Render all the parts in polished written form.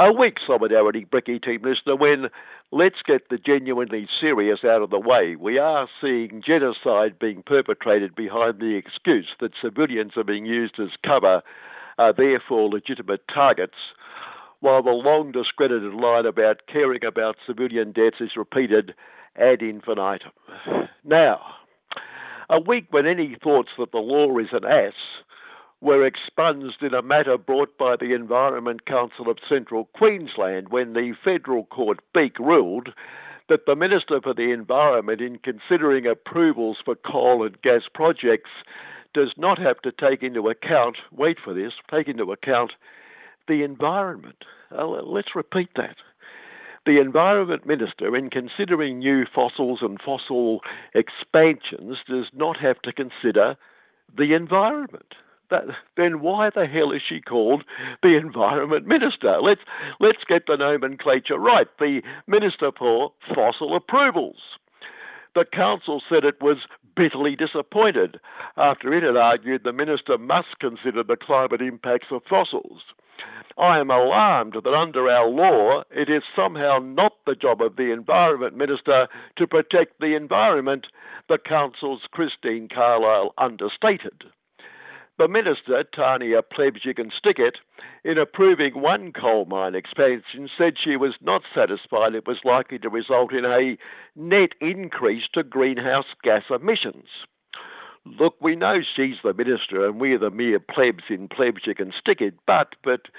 A weak solidarity, Bricky team listener, when let's get the genuinely serious out of the way. We are seeing genocide being perpetrated behind the excuse that civilians are being used as cover, are therefore legitimate targets, while the long discredited line about caring about civilian deaths is repeated ad infinitum. Now, a week when any thoughts that the law is an ass were expunged in a matter brought by the Environment Council of Central Queensland when the Federal Court Beak ruled that the Minister for the Environment, in considering approvals for coal and gas projects, does not have to take into account, wait for this, take into account the environment. Let's repeat that. The Environment Minister, in considering new fossils and fossil expansions, does not have to consider the environment. Then why the hell is she called the Environment Minister? Let's get the nomenclature right. The Minister for Fossil Approvals. The council said it was bitterly disappointed after it had argued the minister must consider the climate impacts of fossils. I am alarmed that under our law it is somehow not the job of the Environment Minister to protect the environment, the council's Christine Carlisle understated. The Minister, Tania Plebs-You-Can-Stick-It, in approving one coal mine expansion, said she was not satisfied it was likely to result in a net increase to greenhouse gas emissions. Look, we know she's the Minister and we're the mere plebs in Plebs-You-Can-Stick-It, but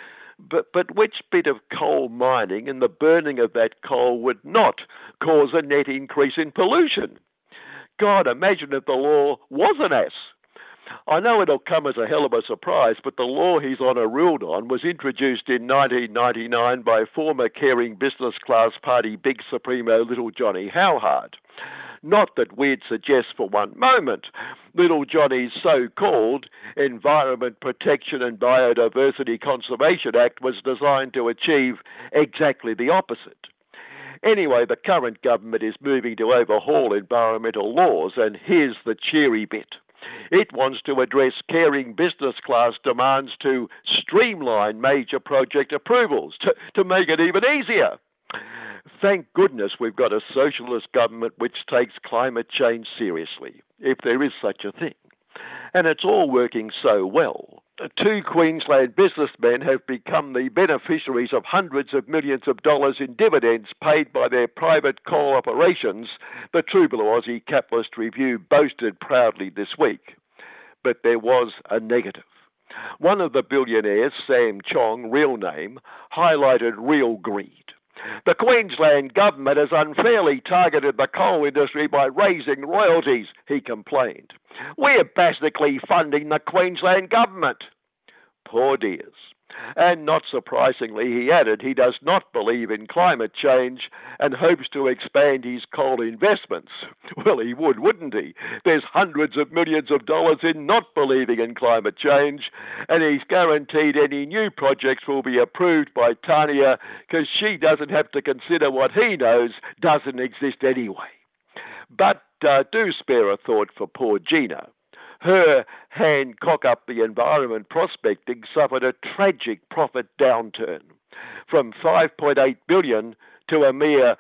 which bit of coal mining and the burning of that coal would not cause a net increase in pollution? God, imagine if the law was an ass. I know it'll come as a hell of a surprise, but the law he's ruled on was introduced in 1999 by former caring business class party big supremo Little Johnny Howard. Not that we'd suggest for one moment Little Johnny's so-called Environment Protection and Biodiversity Conservation Act was designed to achieve exactly the opposite. Anyway, the current government is moving to overhaul environmental laws, and here's the cheery bit. It wants to address caring business class demands to streamline major project approvals, to make it even easier. Thank goodness we've got a socialist government which takes climate change seriously, if there is such a thing. And it's all working so well. Two Queensland businessmen have become the beneficiaries of hundreds of millions of dollars in dividends paid by their private coal operations, the True Blue Aussie Capitalist Review boasted proudly this week. But there was a negative. One of the billionaires, Sam Chong, real name, highlighted real greed. The Queensland government has unfairly targeted the coal industry by raising royalties, he complained. We're basically funding the Queensland government. Poor dears. And not surprisingly, he added he does not believe in climate change and hopes to expand his coal investments. Well, he would, wouldn't he? There's hundreds of millions of dollars in not believing in climate change, and he's guaranteed any new projects will be approved by Tania because she doesn't have to consider what he knows doesn't exist anyway. But do spare a thought for poor Gina. Her hand cock up the environment prospecting suffered a tragic profit downturn from $5.8 billion to a mere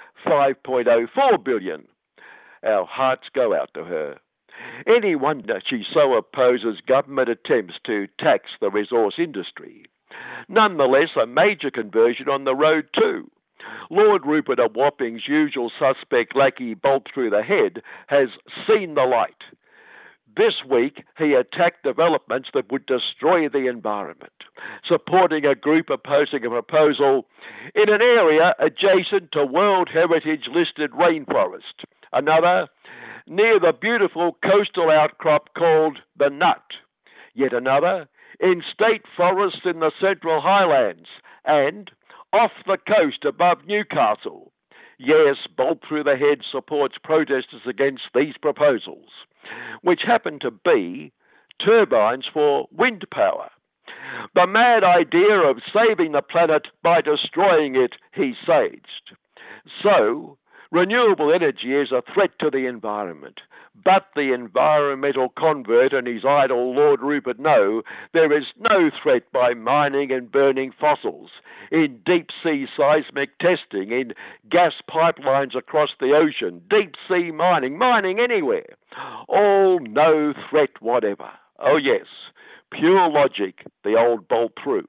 $5.04 billion. Our hearts go out to her. Any wonder she so opposes government attempts to tax the resource industry. Nonetheless, a major conversion on the road too. Lord Rupert of Wapping's usual suspect lackey bolt through the head has seen the light. This week, he attacked developments that would destroy the environment, supporting a group opposing a proposal in an area adjacent to World Heritage listed rainforest. Another, near the beautiful coastal outcrop called the Nut. Yet another, in state forests in the Central Highlands, and off the coast above Newcastle. Yes, bolt through the head supports protesters against these proposals, which happen to be turbines for wind power. The mad idea of saving the planet by destroying it, he saged. So, Renewable energy is a threat to the environment, but the environmental convert and his idol Lord Rupert know there is no threat by mining and burning fossils, in deep-sea seismic testing, in gas pipelines across the ocean, deep-sea mining anywhere. All no threat whatever. Oh yes, pure logic, the old bolt through.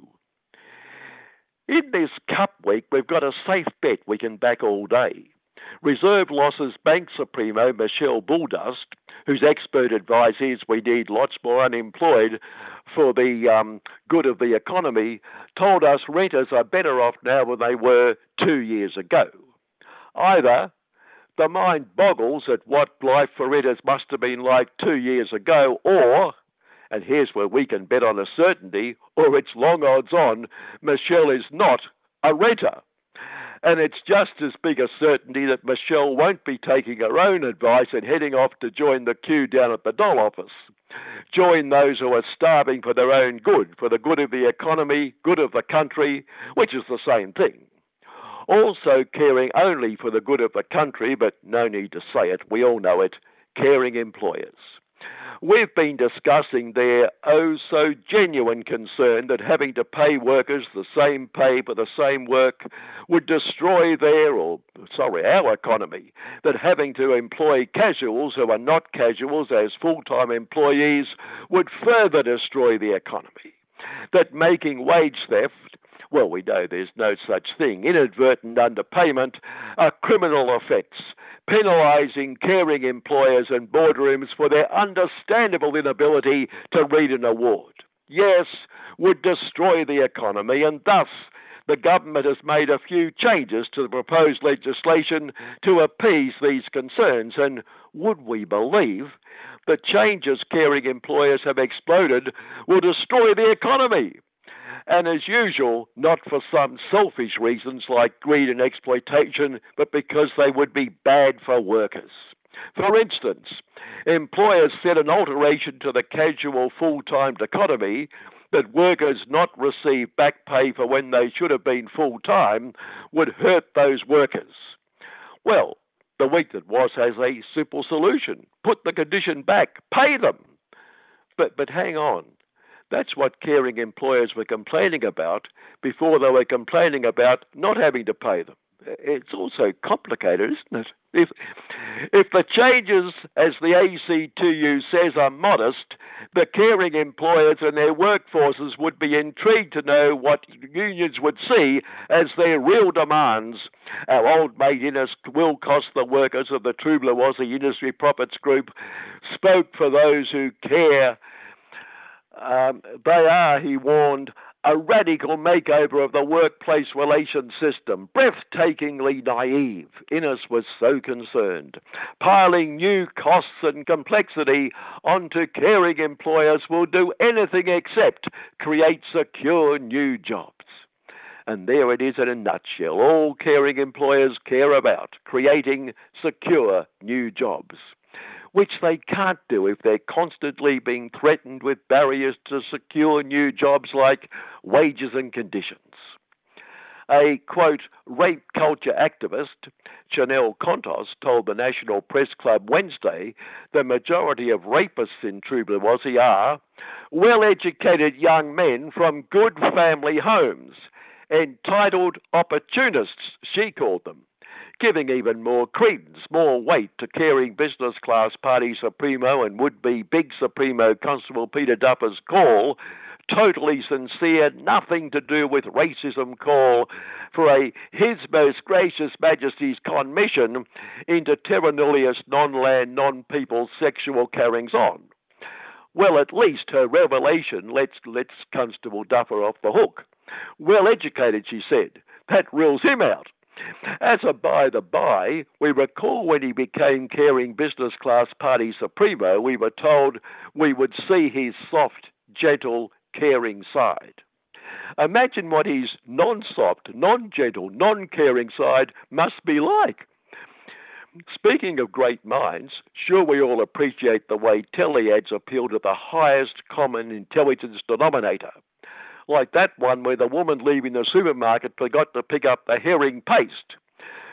In this Cup Week, we've got a safe bet we can back all day. Reserve Losses Bank Supremo Michelle Bulldust, whose expert advice is we need lots more unemployed for the good of the economy, told us renters are better off now than they were 2 years ago. Either the mind boggles at what life for renters must have been like 2 years ago, or, and here's where we can bet on a certainty, or it's long odds on, Michelle is not a renter. And it's just as big a certainty that Michelle won't be taking her own advice and heading off to join the queue down at the Dole office. Join those who are starving for their own good, for the good of the economy, good of the country, which is the same thing. Also caring only for the good of the country, but no need to say it, we all know it, caring employers. We've been discussing their oh-so-genuine concern that having to pay workers the same pay for the same work would destroy our economy, that having to employ casuals who are not casuals as full-time employees would further destroy the economy, that making wage theft, well, we know there's no such thing, inadvertent underpayment, are criminal offence, penalising caring employers and boardrooms for their understandable inability to read an award. Yes, would destroy the economy, and thus the government has made a few changes to the proposed legislation to appease these concerns. And would we believe the changes caring employers have exploded will destroy the economy? And as usual, not for some selfish reasons like greed and exploitation, but because they would be bad for workers. For instance, employers said an alteration to the casual full-time dichotomy, that workers not receive back pay for when they should have been full-time, would hurt those workers. Well, the week that was has a simple solution. Put the condition back, pay them. But hang on. That's what caring employers were complaining about before they were complaining about not having to pay them. It's also complicated, isn't it? If the changes, as the ACTU says, are modest, the caring employers and their workforces would be intrigued to know what unions would see as their real demands. Our old mate Innes will cost the workers of the True Blue Aussie Industry Profits Group spoke for those who care. They are, he warned, a radical makeover of the workplace relations system, breathtakingly naive. Innes was so concerned. Piling new costs and complexity onto caring employers will do anything except create secure new jobs. And there it is in a nutshell. All caring employers care about creating secure new jobs, which they can't do if they're constantly being threatened with barriers to secure new jobs like wages and conditions. A, quote, rape culture activist, Chanel Contos, told the National Press Club Wednesday the majority of rapists in True Blue Aussie are well-educated young men from good family homes, entitled opportunists, she called them, giving even more credence, more weight to caring business class party Supremo and would-be big Supremo Constable Peter Duffer's call, totally sincere, nothing to do with racism call for a His Most Gracious Majesty's commission into terra nullius non-land, non-people sexual carryings-on. Well, at least her revelation lets Constable Duffer off the hook. Well-educated, she said. That rules him out. As a by-the-by, we recall when he became caring business class party Supremo, we were told we would see his soft, gentle, caring side. Imagine what his non-soft, non-gentle, non-caring side must be like. Speaking of great minds, sure we all appreciate the way telly ads appeal to the highest common intelligence denominator. Like that one where the woman leaving the supermarket forgot to pick up the herring paste.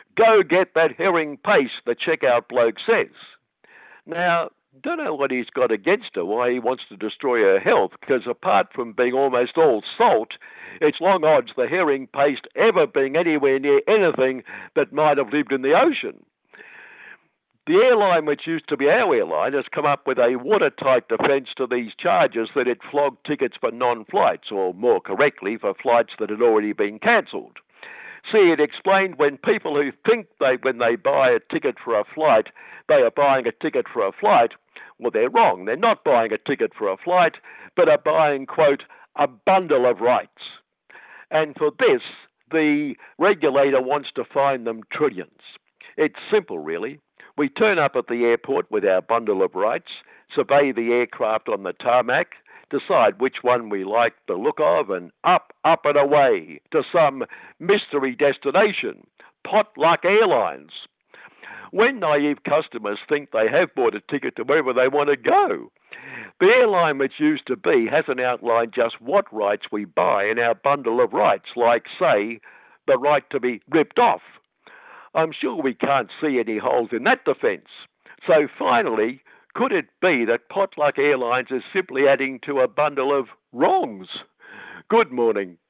Go get that herring paste, the checkout bloke says. Now, don't know what he's got against her, why he wants to destroy her health, because apart from being almost all salt, it's long odds the herring paste ever being anywhere near anything that might have lived in the ocean. The airline, which used to be our airline, has come up with a watertight defence to these charges that it flogged tickets for non-flights, or more correctly, for flights that had already been cancelled. See, it explained when people who think when they buy a ticket for a flight, they are buying a ticket for a flight, well, they're wrong. They're not buying a ticket for a flight, but are buying, quote, a bundle of rights. And for this, the regulator wants to fine them trillions. It's simple, really. We turn up at the airport with our bundle of rights, survey the aircraft on the tarmac, decide which one we like the look of, and up and away to some mystery destination, Potluck Airlines. When naive customers think they have bought a ticket to wherever they want to go, the airline which used to be hasn't outlined just what rights we buy in our bundle of rights, like, say, the right to be ripped off. I'm sure we can't see any holes in that defence. So finally, could it be that Potluck Airlines is simply adding to a bundle of wrongs? Good morning.